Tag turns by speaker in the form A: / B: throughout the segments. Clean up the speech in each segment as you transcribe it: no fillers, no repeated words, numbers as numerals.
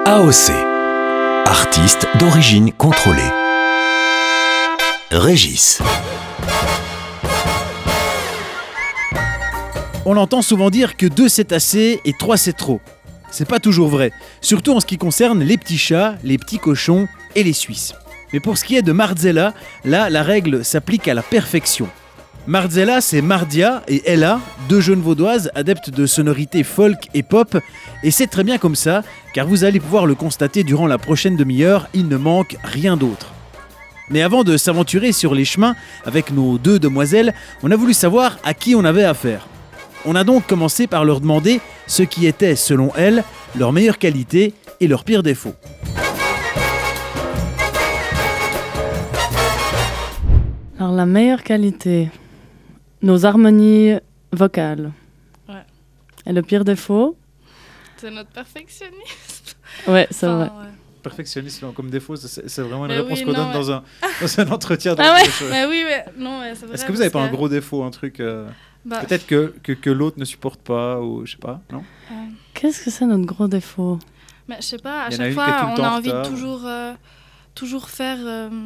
A: AOC, artiste d'origine contrôlée. Régis.
B: On entend souvent dire que 2 c'est assez et 3 c'est trop. C'est pas toujours vrai, surtout en ce qui concerne les petits chats, les petits cochons et les Suisses. Mais pour ce qui est de Marzella, là, la règle s'applique à la perfection. Marzella, c'est Mardia et Ella, 2 jeunes vaudoises adeptes de sonorités folk et pop, et c'est très bien comme ça, car vous allez pouvoir le constater durant la prochaine demi-heure, il ne manque rien d'autre. Mais avant de s'aventurer sur les chemins avec nos 2 demoiselles, on a voulu savoir à qui on avait affaire. On a donc commencé par leur demander ce qui était, selon elles, leur meilleure qualité et leur pire défaut.
C: Alors la meilleure qualité, nos harmonies vocales.
D: Ouais.
C: Et le pire défaut?
D: C'est notre perfectionnisme.
C: Ouais, c'est vrai.
D: Ouais.
B: Perfectionniste comme défaut, c'est vraiment une
D: Mais
B: réponse
D: oui,
B: qu'on
D: non,
B: donne
D: ouais.
B: dans un entretien.
C: Ah ouais.
D: Mais oui, mais non, mais c'est vrai.
B: Est-ce que vous n'avez pas
D: parce
B: un gros défaut, un truc
D: Bah,
B: peut-être que l'autre ne supporte pas, ou je sais pas, non?
C: Qu'est-ce que c'est notre gros défaut?
D: mais je sais pas, à
B: Il y en a
D: chaque
B: une qui est tout
D: fois,
B: le
D: on
B: temps
D: a
B: en
D: envie de
B: retard.
D: toujours faire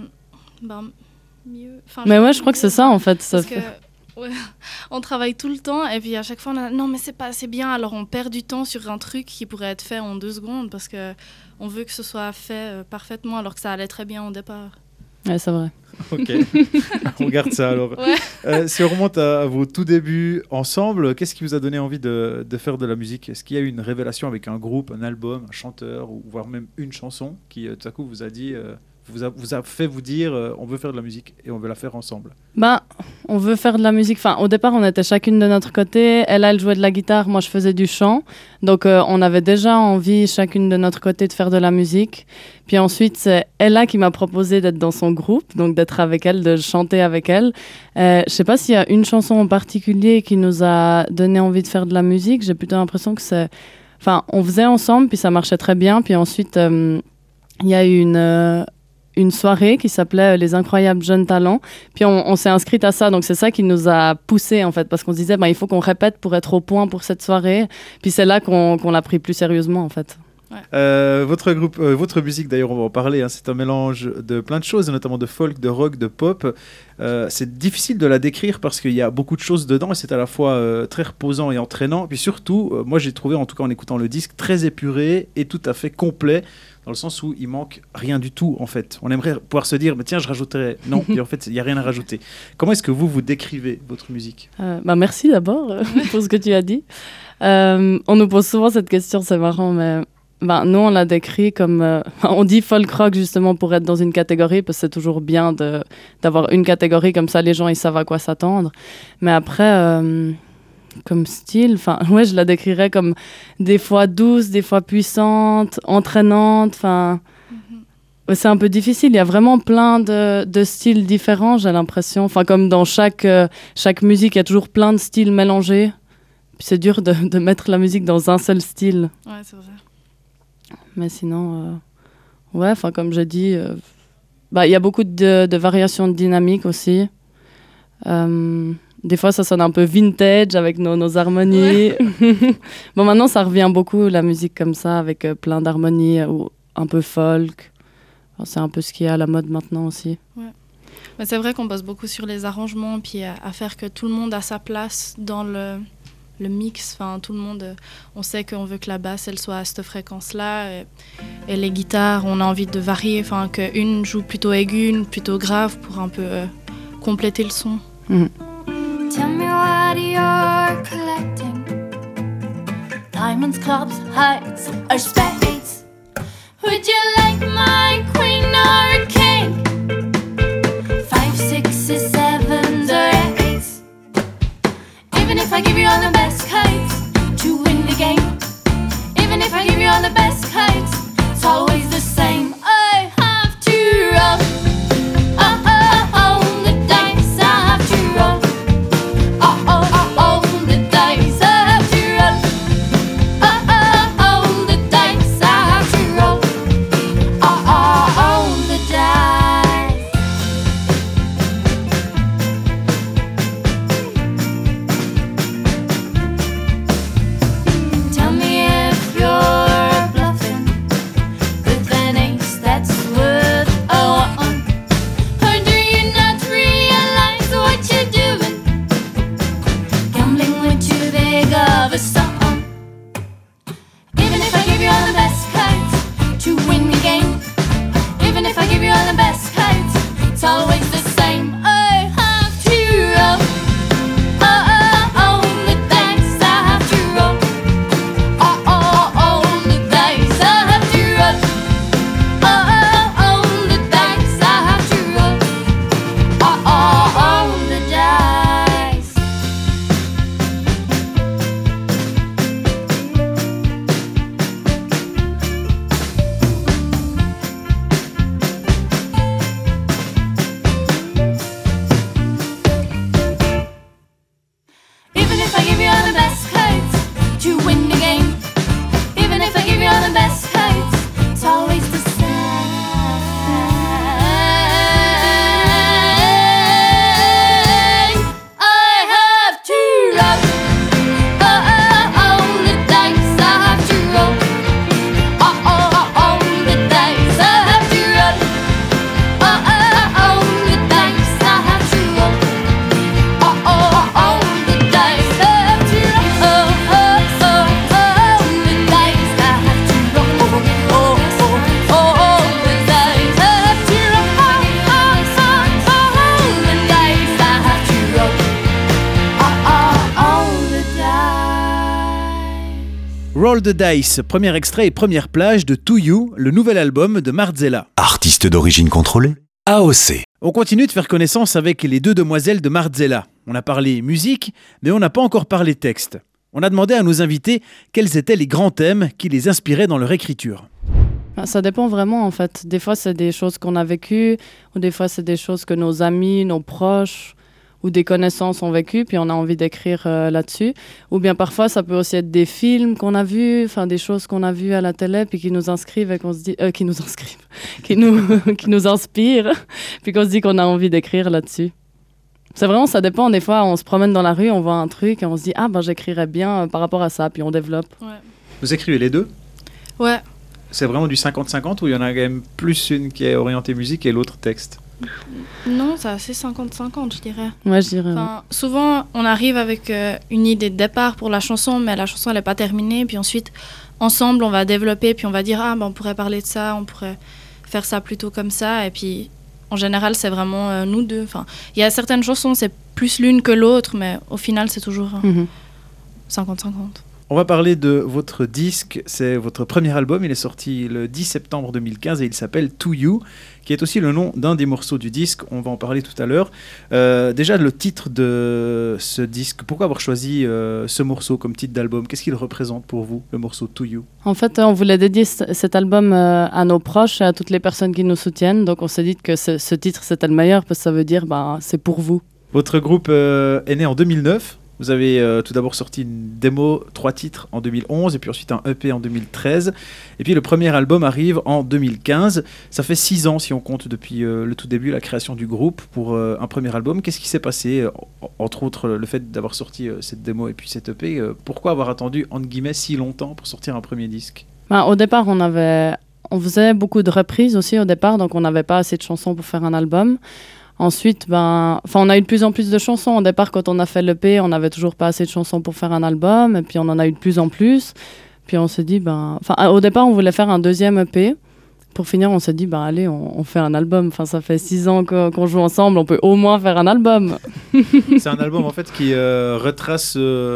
D: mieux. Enfin,
C: Mais
D: sais
C: ouais,
D: pas
C: je crois que
D: mieux,
C: c'est ça en fait. Ça
D: Parce
C: fait...
D: que ouais, on travaille tout le temps et puis à chaque fois on a non mais c'est pas assez bien, alors on perd du temps sur un truc qui pourrait être fait en 2 secondes parce que on veut que ce soit fait parfaitement alors que ça allait très bien au départ.
C: Ouais, c'est vrai.
B: Ok, on garde ça alors.
D: Ouais.
B: Si on remonte à vos tout débuts ensemble, qu'est-ce qui vous a donné envie de faire de la musique? Est-ce qu'il y a eu une révélation avec un groupe, un album, un chanteur, ou voire même une chanson qui tout à coup vous a dit, vous a fait vous dire on veut faire de la musique et on veut la faire ensemble?
C: Bah, on veut faire de la musique. Enfin, au départ, on était chacune de notre côté. Elle jouait de la guitare, moi, je faisais du chant. Donc, on avait déjà envie, chacune de notre côté, de faire de la musique. Puis ensuite, c'est Ella qui m'a proposé d'être dans son groupe, donc d'être avec elle, de chanter avec elle. Je sais pas s'il y a une chanson en particulier qui nous a donné envie de faire de la musique. J'ai plutôt l'impression que c'est... Enfin, on faisait ensemble, puis ça marchait très bien. Puis ensuite, il y a eu une soirée qui s'appelait Les Incroyables Jeunes Talents. Puis on s'est inscrite à ça, donc c'est ça qui nous a poussés en fait, parce qu'on se disait il faut qu'on répète pour être au point pour cette soirée. Puis c'est là qu'on l'a pris plus sérieusement en fait.
D: Ouais.
B: Votre groupe, votre musique d'ailleurs, on va en parler, hein, c'est un mélange de plein de choses, notamment de folk, de rock, de pop. C'est difficile de la décrire parce qu'il y a beaucoup de choses dedans et c'est à la fois très reposant et entraînant. Puis surtout, moi j'ai trouvé, en tout cas en écoutant le disque, très épuré et tout à fait complet, dans le sens où il manque rien du tout en fait. On aimerait pouvoir se dire, mais tiens, je rajouterais. Non, et en fait, il n'y a rien à rajouter. Comment est-ce que vous décrivez votre musique?
C: Merci d'abord pour ce que tu as dit. On nous pose souvent cette question, c'est marrant, mais nous on l'a décrit comme... on dit folk rock justement pour être dans une catégorie, parce que c'est toujours bien d'avoir une catégorie, comme ça les gens ils savent à quoi s'attendre. Mais après... comme style, je la décrirais comme des fois douce, des fois puissante, entraînante, c'est un peu difficile, il y a vraiment plein de styles différents, j'ai l'impression, comme dans chaque musique, il y a toujours plein de styles mélangés, puis c'est dur de mettre la musique dans un seul style.
D: Ouais, c'est vrai.
C: Mais sinon, comme j'ai dit, il y a beaucoup de variations de dynamique aussi. Des fois, ça sonne un peu vintage avec nos harmonies. Ouais. Bon, maintenant, ça revient beaucoup, la musique comme ça, avec plein d'harmonies ou un peu folk. Alors, c'est un peu ce qui est à la mode maintenant aussi.
D: Ouais. Mais c'est vrai qu'on bosse beaucoup sur les arrangements, puis à faire que tout le monde a sa place dans le mix. Enfin, tout le monde, on sait qu'on veut que la basse, elle soit à cette fréquence-là. Et les guitares, on a envie de varier. Enfin, qu'une joue plutôt aiguë, une plutôt grave, pour un peu compléter le son.
E: Tell me what you're collecting. Diamonds, clubs, hearts, or spades. Would you like my queen or a king? 5, 6, 7, or 8. Even if I give you all the best cards to win the game. Even if I give you all the best cards, it's always the same. I have to roll. Tell me if you're bluffing.
B: Roll the Dice, premier extrait et première plage de To You, le nouvel album de Marzella.
A: Artiste d'origine contrôlée, AOC.
B: On continue de faire connaissance avec les deux demoiselles de Marzella. On a parlé musique, mais on n'a pas encore parlé texte. On a demandé à nos invités quels étaient les grands thèmes qui les inspiraient dans leur écriture.
C: Ça dépend vraiment en fait. Des fois c'est des choses qu'on a vécues, ou des fois c'est des choses que nos amis, nos proches ou des connaissances ont vécues, puis on a envie d'écrire là-dessus. Ou bien parfois ça peut aussi être des films qu'on a vus, enfin des choses qu'on a vues à la télé, puis qui nous inscrivent et qu'on se dit... qui nous inspirent, puis qu'on se dit qu'on a envie d'écrire là-dessus. C'est vraiment, ça dépend. Des fois on se promène dans la rue, on voit un truc et on se dit « Ah ben j'écrirais bien par rapport à ça », puis on développe.
D: Ouais.
B: Vous écrivez les deux ?
D: Ouais.
B: C'est vraiment du 50-50 ou il y en a quand même plus une qui est orientée musique et l'autre texte ?
D: Non, c'est assez 50-50, je dirais.
C: Ouais, je dirais.
D: Enfin, souvent, on arrive avec une idée de départ pour la chanson, mais la chanson, elle n'est pas terminée. Puis ensuite, ensemble, on va développer, puis on va dire « Ah, ben, on pourrait parler de ça, on pourrait faire ça plutôt comme ça. » Et puis, en général, c'est vraiment nous deux. Enfin, il y a certaines chansons, c'est plus l'une que l'autre, mais au final, c'est toujours 50-50.
B: On va parler de votre disque, c'est votre premier album, il est sorti le 10 septembre 2015 et il s'appelle To You, qui est aussi le nom d'un des morceaux du disque, on va en parler tout à l'heure. Déjà le titre de ce disque, pourquoi avoir choisi ce morceau comme titre d'album ? Qu'est-ce qu'il représente pour vous, le morceau To You ?
C: En fait, on voulait dédier cet album à nos proches et à toutes les personnes qui nous soutiennent, donc on s'est dit que ce titre c'était le meilleur parce que ça veut dire c'est pour vous.
B: Votre groupe est né en 2009. Vous avez tout d'abord sorti une démo, 3 titres en 2011 et puis ensuite un EP en 2013. Et puis le premier album arrive en 2015. Ça fait 6 ans si on compte depuis le tout début, la création du groupe pour un premier album. Qu'est-ce qui s'est passé, entre autres le fait d'avoir sorti cette démo et puis cet EP pourquoi avoir attendu, entre guillemets, si longtemps pour sortir un premier disque ?
C: Au départ, on faisait beaucoup de reprises aussi au départ, donc on n'avait pas assez de chansons pour faire un album. Ensuite, on a eu de plus en plus de chansons. Au départ, quand on a fait l'EP, on n'avait toujours pas assez de chansons pour faire un album. Et puis, on en a eu de plus en plus. Puis, on s'est dit, au départ, on voulait faire un deuxième EP. Pour finir, on s'est dit, allez, on fait un album. Ça fait 6 ans qu'on joue ensemble. On peut au moins faire un album.
B: C'est un album, en fait, qui retrace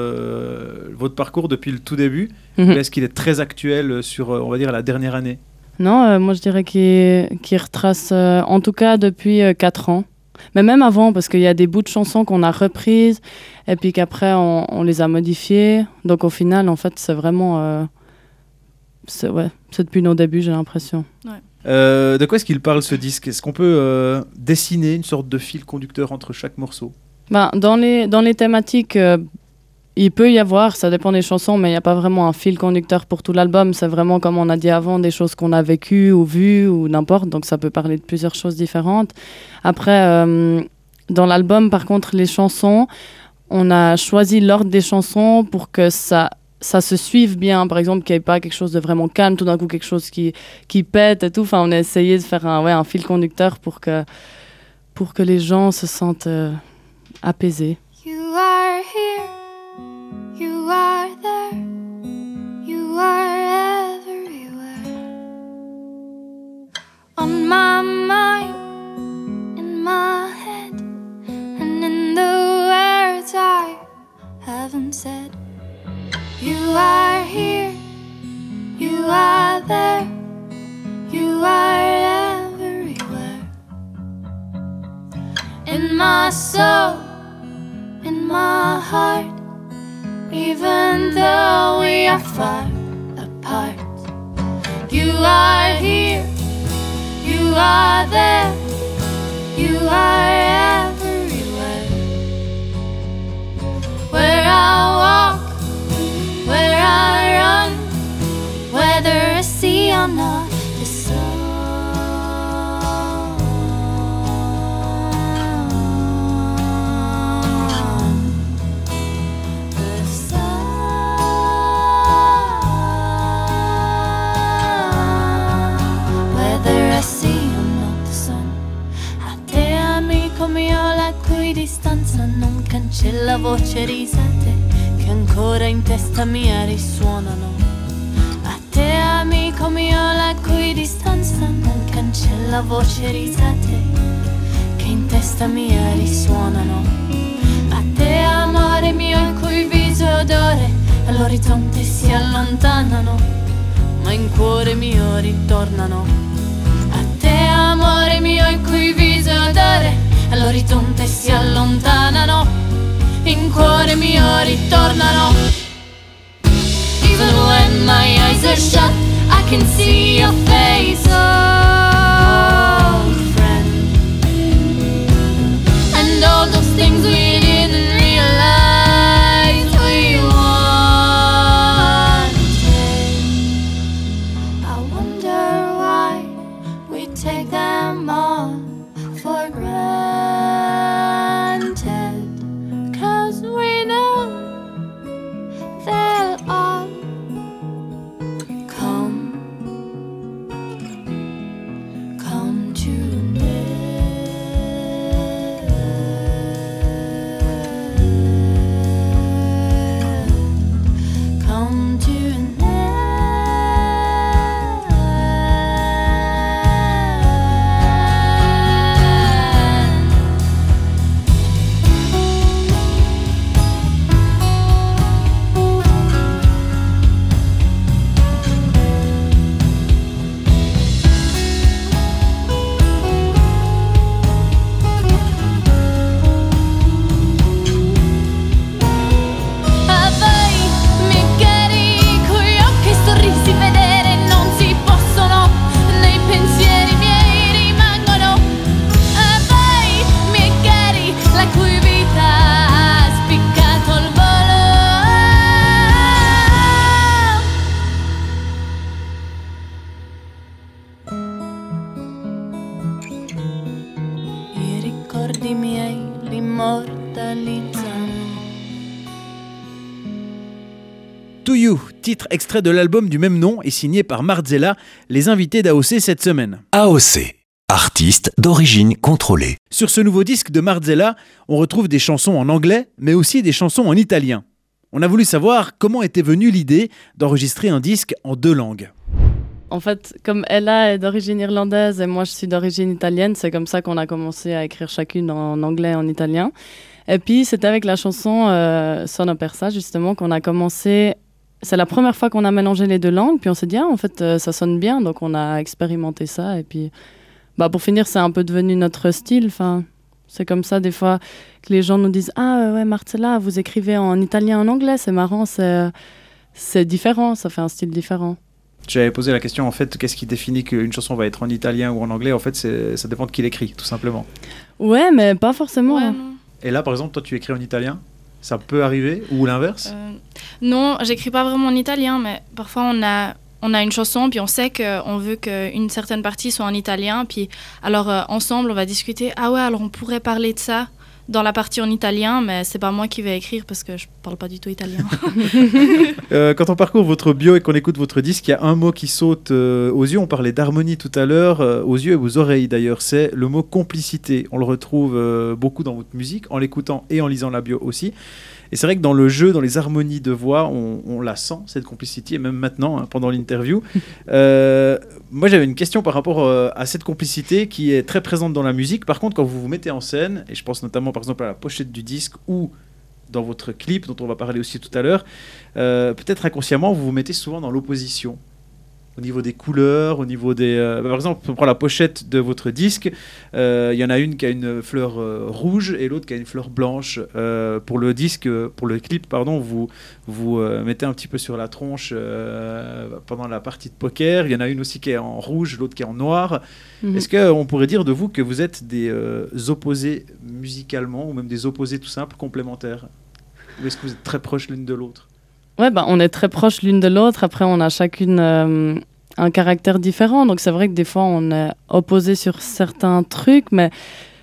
B: votre parcours depuis le tout début. Est-ce qu'il est très actuel sur, on va dire, la dernière année ?
C: Non, moi, je dirais qu'il retrace, en tout cas, depuis 4 ans. Mais même avant, parce qu'il y a des bouts de chansons qu'on a reprises et puis qu'après, on les a modifiées. Donc, au final, en fait, c'est vraiment... c'est depuis nos débuts, j'ai l'impression.
D: Ouais.
B: De quoi est-ce qu'il parle, ce disque ? Est-ce qu'on peut dessiner une sorte de fil conducteur entre chaque morceau ?
C: Dans les thématiques, il peut y avoir, ça dépend des chansons, mais il n'y a pas vraiment un fil conducteur pour tout l'album. C'est vraiment, comme on a dit avant, des choses qu'on a vécues ou vues ou n'importe. Donc, ça peut parler de plusieurs choses différentes. Après, dans l'album, par contre, les chansons, on a choisi l'ordre des chansons pour que ça se suive bien. Par exemple, qu'il n'y ait pas quelque chose de vraiment calme, tout d'un coup quelque chose qui pète et tout. Enfin, on a essayé de faire un fil conducteur pour que les gens se sentent apaisés.
E: You are here, you are there, you are everywhere. On my mind, in my head, and in the words I haven't said. You are here, you are there, you are everywhere. In my soul, in my heart, even though we are far apart. You are here, you are there, you are everywhere. Where I walk, where I run, whether I see or not the sun. The sun. Whether I see or not the sun. A te amico mio la cui distanza non cancella voce risate che ancora in testa mia risuonano. A te amico mio la cui distanza non cancella voce risate che in testa mia risuonano. A te amore mio il cui viso odore all'orizzonte si allontanano, ma in cuore mio ritornano. A te amore mio in cui viso e odore, all'orizzonte si allontanano, in cuore mio ritornano. Even when my eyes are shut, I can see your face, old friend. And all those things we didn't realize we wanted. I wonder why we take them all for granted, 'cause we know they'll all come to an end, come to an a voi mi chiedi coi occhi sorrisi vedere non si possono, nei pensieri miei rimangono. A voi mi chiedi la cui vita ha spiccato il volo. I ricordi miei l'immortalizzano.
B: To You, titre extrait de l'album du même nom et signé par Marzella, les invités d'AOC cette semaine.
A: AOC, artiste d'origine contrôlée.
B: Sur ce nouveau disque de Marzella, on retrouve des chansons en anglais, mais aussi des chansons en italien. On a voulu savoir comment était venue l'idée d'enregistrer un disque en 2 langues.
C: En fait, comme Ella est d'origine irlandaise et moi je suis d'origine italienne, c'est comme ça qu'on a commencé à écrire chacune en anglais et en italien. Et puis c'est avec la chanson Sono Persa justement qu'on a commencé. C'est la première fois qu'on a mélangé les 2 langues, puis on s'est dit en fait ça sonne bien, donc on a expérimenté ça. Et puis pour finir, c'est un peu devenu notre style. Enfin, c'est comme ça des fois que les gens nous disent ouais Marzella, vous écrivez en italien, en anglais, c'est marrant, c'est différent, ça fait un style différent.
B: J'avais posé la question, en fait, qu'est-ce qui définit qu'une chanson va être en italien ou en anglais? En fait, ça dépend de qui l'écrit, tout simplement.
C: Ouais, mais pas forcément.
D: Ouais, non.
B: Et là, par exemple, toi, tu écris en italien? Ça peut arriver? Ou l'inverse?
D: Non, j'écris pas vraiment en italien, mais parfois on a une chanson, puis on sait qu'on veut qu'une certaine partie soit en italien, puis alors ensemble on va discuter, ah ouais, alors on pourrait parler de ça dans la partie en italien, mais c'est pas moi qui vais écrire parce que je parle pas du tout italien.
B: Quand on parcourt votre bio et qu'on écoute votre disque, il y a un mot qui saute aux yeux. On parlait d'harmonie tout à l'heure, aux yeux et aux oreilles d'ailleurs. C'est le mot complicité. On le retrouve beaucoup dans votre musique, en l'écoutant et en lisant la bio aussi. Et c'est vrai que dans le jeu, dans les harmonies de voix, on la sent, cette complicité, et même maintenant, pendant l'interview. Moi, j'avais une question par rapport à cette complicité qui est très présente dans la musique. Par contre, quand vous vous mettez en scène, et je pense notamment par exemple à la pochette du disque ou dans votre clip, dont on va parler aussi tout à l'heure, peut-être inconsciemment, vous vous mettez souvent dans l'opposition. Au niveau des couleurs, au niveau des... par exemple, on prend la pochette de votre disque, il y en a une qui a une fleur rouge et l'autre qui a une fleur blanche. Pour le disque, pour le clip, pardon, vous mettez un petit peu sur la tronche pendant la partie de poker. Il y en a une aussi qui est en rouge, l'autre qui est en noir. Mm-hmm. Est-ce qu'on pourrait dire de vous que vous êtes des opposés musicalement ou même des opposés tout simples, complémentaires? Ou est-ce que vous êtes très proches l'une de l'autre?
C: Ouais, on est très proches l'une de l'autre. Après, on a chacune un caractère différent. Donc, c'est vrai que des fois, on est opposés sur certains trucs. Mais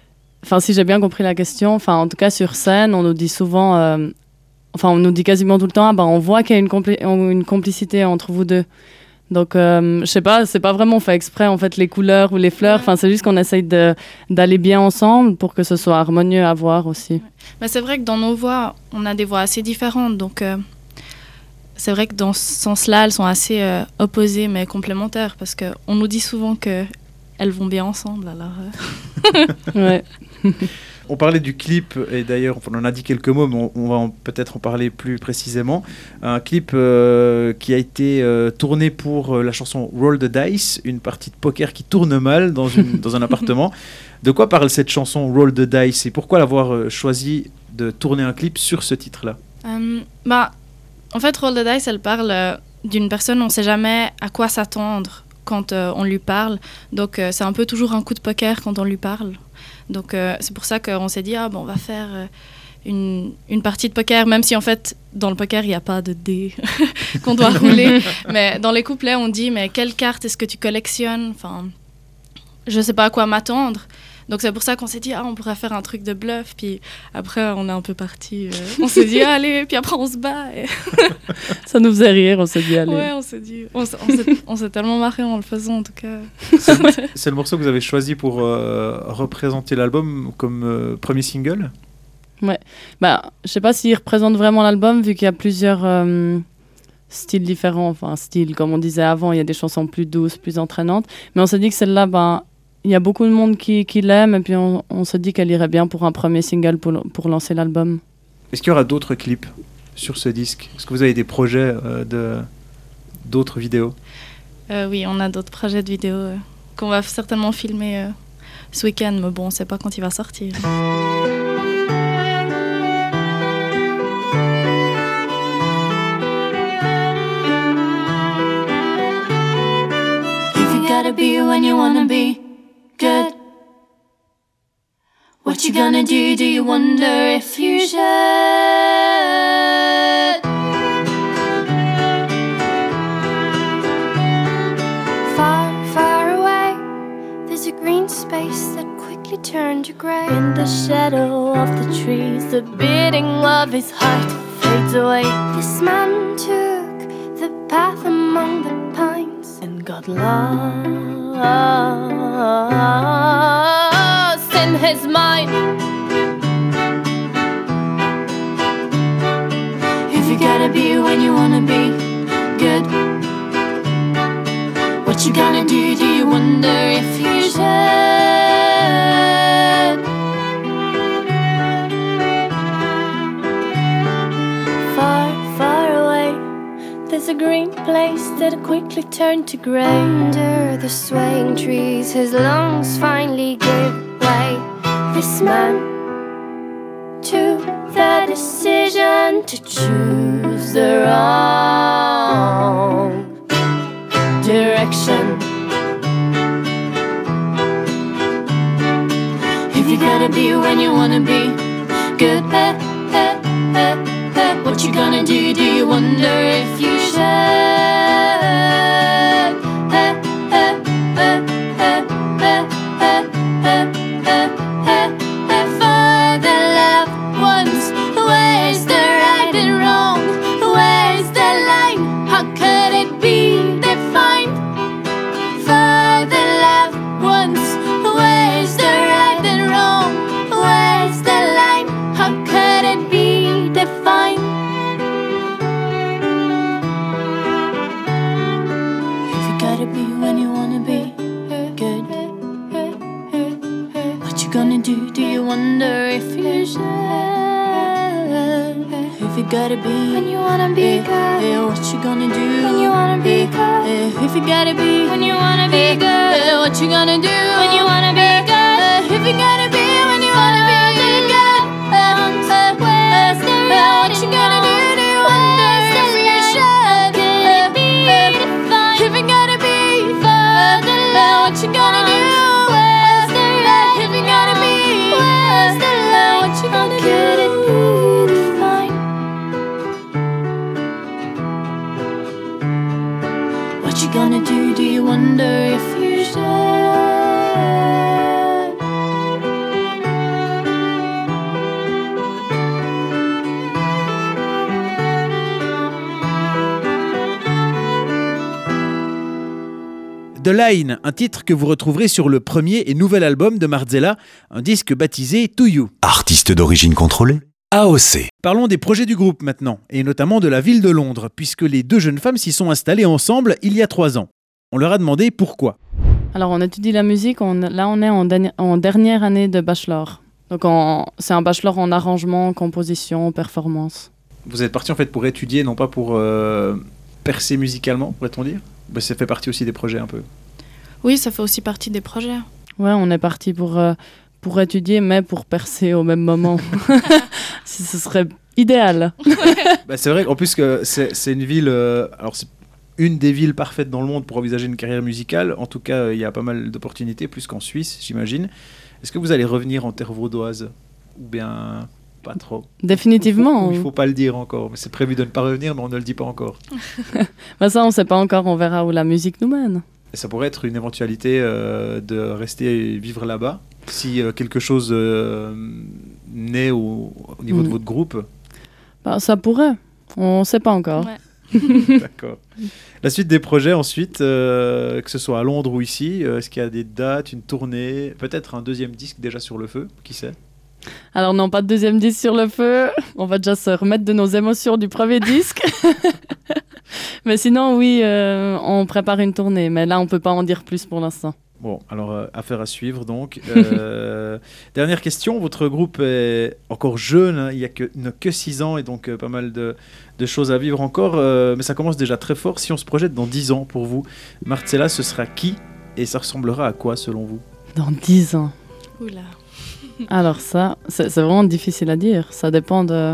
C: si j'ai bien compris la question, en tout cas, sur scène, on nous dit souvent... on nous dit quasiment tout le temps, on voit qu'il y a une complicité entre vous deux. Donc, je sais pas, c'est pas vraiment fait exprès, en fait, les couleurs ou les fleurs. C'est juste qu'on essaye d'aller bien ensemble pour que ce soit harmonieux à voir aussi.
D: Mais c'est vrai que dans nos voix, on a des voix assez différentes. Donc... c'est vrai que dans ce sens-là, elles sont assez opposées mais complémentaires parce qu'on nous dit souvent qu'elles vont bien ensemble. Alors,
C: ouais.
B: On parlait du clip, et d'ailleurs on en a dit quelques mots, mais on va peut-être en parler plus précisément. Un clip qui a été tourné pour la chanson Roll the Dice, une partie de poker qui tourne mal dans un appartement. De quoi parle cette chanson Roll the Dice et pourquoi l'avoir choisi de tourner un clip sur ce titre-là?
D: En fait, Roll the Dice, elle parle d'une personne, on ne sait jamais à quoi s'attendre quand on lui parle. Donc c'est un peu toujours un coup de poker quand on lui parle. Donc c'est pour ça qu'on s'est dit, on va faire une partie de poker, même si en fait, dans le poker, il n'y a pas de dés qu'on doit rouler. Mais dans les couplets, on dit, mais quelle carte est-ce que tu collectionnes? Enfin, je ne sais pas à quoi m'attendre. Donc c'est pour ça qu'on s'est dit, on pourrait faire un truc de bluff. Puis après, on est un peu parti. On s'est dit, allez, puis après, on se bat. Et
C: Ça nous faisait rire, on s'est dit, allez.
D: ouais, on s'est dit. On s'est tellement marré en le faisant, en tout cas.
B: C'est le morceau que vous avez choisi pour représenter l'album comme premier single?
C: Ouais. Je sais pas s'il représente vraiment l'album, vu qu'il y a plusieurs styles différents. Enfin, style, comme on disait avant, il y a des chansons plus douces, plus entraînantes. Mais on s'est dit que celle-là, il y a beaucoup de monde qui l'aime, et puis on se dit qu'elle irait bien pour un premier single pour lancer l'album.
B: Est-ce qu'il y aura d'autres clips sur ce disque? Est-ce que vous avez des projets d'autres vidéos?
D: Oui, on a d'autres projets de vidéos qu'on va certainement filmer ce week-end, mais bon, on ne sait pas quand il va sortir.
E: If you gotta be when you wanna be good, what you gonna do you wonder if you should? Far, far away, there's a green space that quickly turned to grey. In the shadow of the trees, the beating of his heart fades away. This man took the path among the pines and got lost in his mind. If you gotta be when you wanna be good, what you gonna do you wonder if you should? Far, far away, there's a green place that quickly turned to grey. Under the swaying trees, his lungs finally gave way. This man took the decision to choose the wrong direction. If you gotta be when you wanna be good, what you gonna do you wonder if you should? For the loved ones, where's the right and wrong? Where's the line? How could it be defined? For the loved ones, where's the right and wrong? Where's the line? How could it be defined? If you gotta be when you wanna be good, what you gonna do you wonder if you should? If you gotta be when you wanna be good, what you gonna do when you wanna be good? If you gotta be when you wanna be good, what you gonna do when you wanna be good? If you gotta be when you wanna be good, where's the right what you gonna do you wonder if you should? If you gotta be for the love, what you gonna do? Where's the right? If you gotta be, where's the love? What you gonna do? Could it be defined? What you gonna do you wonder if you should?
B: The Line, un titre que vous retrouverez sur le premier et nouvel album de Martzella, un disque baptisé To You.
A: Artiste d'origine contrôlée, AOC.
B: Parlons des projets du groupe maintenant, et notamment de la ville de Londres, puisque les deux jeunes femmes s'y sont installées ensemble il y a 3 ans. On leur a demandé pourquoi.
C: Alors, on étudie la musique, là on est en dernière année de bachelor. Donc c'est un bachelor en arrangement, composition, performance.
B: Vous êtes parti en fait pour étudier, non pas pour percer musicalement, pourrait-on dire? Bah, ça fait partie aussi des projets un peu.
D: Oui, ça fait aussi partie des projets.
C: Ouais, on est parti pour étudier, mais pour percer au même moment. Ce serait idéal.
B: Bah, c'est vrai qu'en plus que c'est une ville, alors c'est une des villes parfaites dans le monde pour envisager une carrière musicale. En tout cas, il y a pas mal d'opportunités, plus qu'en Suisse, j'imagine. Est-ce que vous allez revenir en terre vaudoise ou bien pas trop?
C: Définitivement.
B: Il faut pas le dire encore. Mais c'est prévu de ne pas revenir, mais on ne le dit pas encore.
C: Bah ça, on sait pas encore. On verra où la musique nous mène.
B: Et ça pourrait être une éventualité de rester et vivre là-bas si quelque chose naît au niveau de votre groupe.
C: Bah, ça pourrait. On sait pas encore.
D: Ouais.
B: D'accord. La suite des projets ensuite, que ce soit à Londres ou ici, est-ce qu'il y a des dates, une tournée, peut-être un deuxième disque déjà sur le feu, qui sait?
C: Alors non, pas de deuxième disque sur le feu. On va déjà se remettre de nos émotions du premier disque. Mais sinon, oui, on prépare une tournée. Mais là, on peut pas en dire plus pour l'instant.
B: Bon, alors affaire à suivre donc. Dernière question, votre groupe est encore jeune, hein, il n'a que 6 ans et donc pas mal de choses à vivre encore, mais ça commence déjà très fort. Si on se projette dans 10 ans pour vous, Marcella, ce sera qui et ça ressemblera à quoi selon vous?
C: Dans 10 ans.
D: Oula.
C: Alors ça, c'est vraiment difficile à dire. Ça dépend de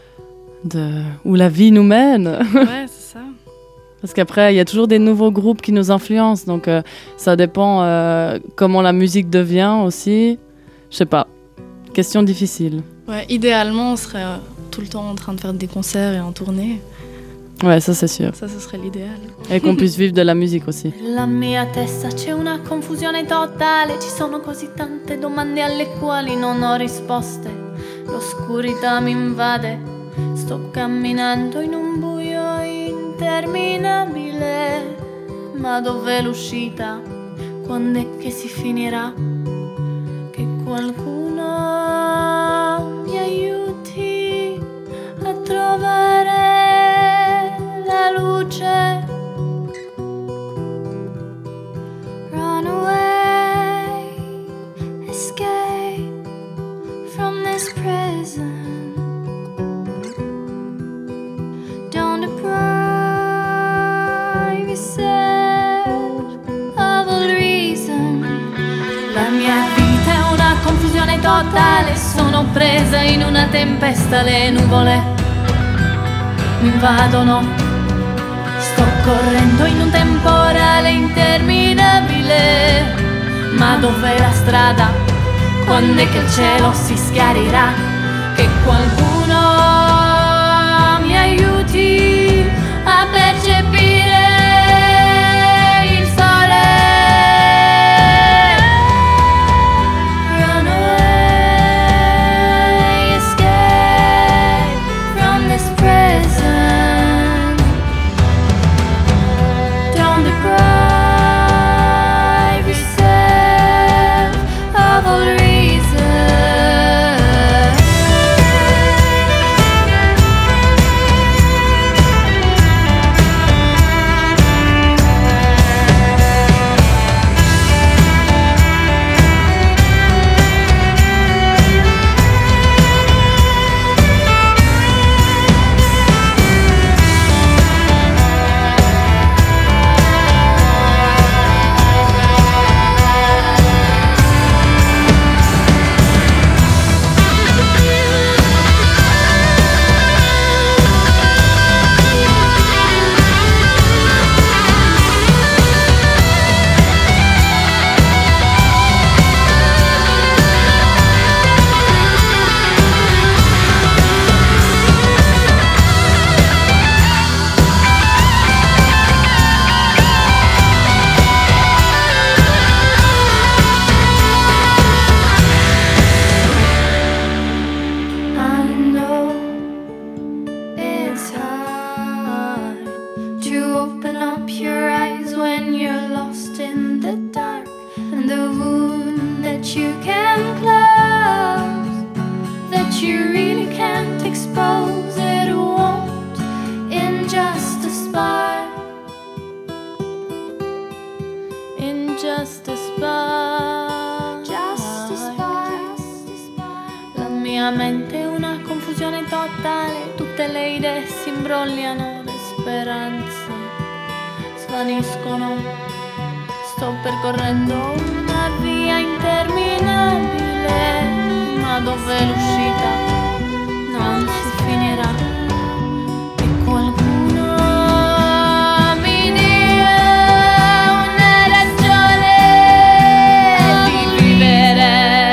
C: où la vie nous mène.
D: Ouais, c'est ça.
C: Parce qu'après, il y a toujours des nouveaux groupes qui nous influencent. Donc ça dépend comment la musique devient aussi. Je sais pas. Question difficile.
D: Ouais, idéalement, on serait tout le temps en train de faire des concerts et en tournée.
C: Ouais, ça c'est sûr.
D: Ça, ce serait l'idéal.
C: Et qu'on puisse vivre de la musique aussi.
E: Nella mia testa c'è una confusione totale, ci sono così tante domande alle quali non ho risposte. L'oscurità mi invade, sto camminando in un buio interminabile. Ma dov'è l'uscita? Quando è che si finirà? Che qualcuno mi aiuti a trovare la luce. Run away, escape from this prison. Don't deprive yourself of all reason. La mia vita è una confusione totale, sono presa in una tempesta, le nuvole mi invadono. Sto correndo in un temporale interminabile. Ma dov'è la strada? Quando è che il cielo si schiarirà? Che qualcuno mi aiuti a percepire il sole. Run away, escape from this prison. Don't deprive yourself of all reason. I know it's hard to open up your eyes when you're lost in the dark, and the wound that you can close, that you really can't expose, it won't in just a spark, in just a spark, just a spark. mia mente una confusione totale, tutte le idee si imbrogliano, le speranze svaniscono. Sto percorrendo una via interminabile, ma dove l'uscita non si finirà. E qualcuno mi dia una ragione di vivere.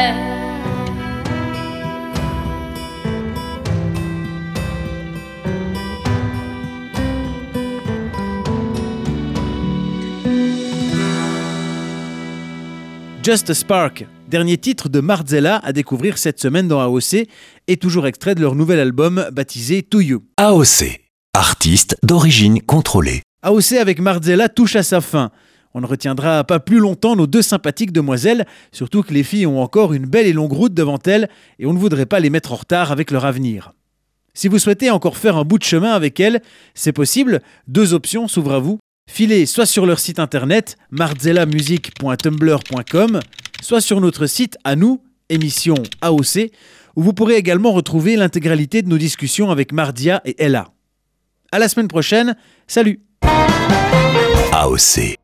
B: Just a Spark, dernier titre de Marzella à découvrir cette semaine dans AOC et toujours extrait de leur nouvel album baptisé To You.
A: AOC, artiste d'origine contrôlée.
B: AOC avec Marzella touche à sa fin. On ne retiendra pas plus longtemps nos deux sympathiques demoiselles, surtout que les filles ont encore une belle et longue route devant elles et on ne voudrait pas les mettre en retard avec leur avenir. Si vous souhaitez encore faire un bout de chemin avec elles, c'est possible, 2 options s'ouvrent à vous. Filez soit sur leur site internet marzellamusic.tumblr.com, soit sur notre site à nous, émission AOC, où vous pourrez également retrouver l'intégralité de nos discussions avec Mardia et Ella. À la semaine prochaine, salut!
A: AOC.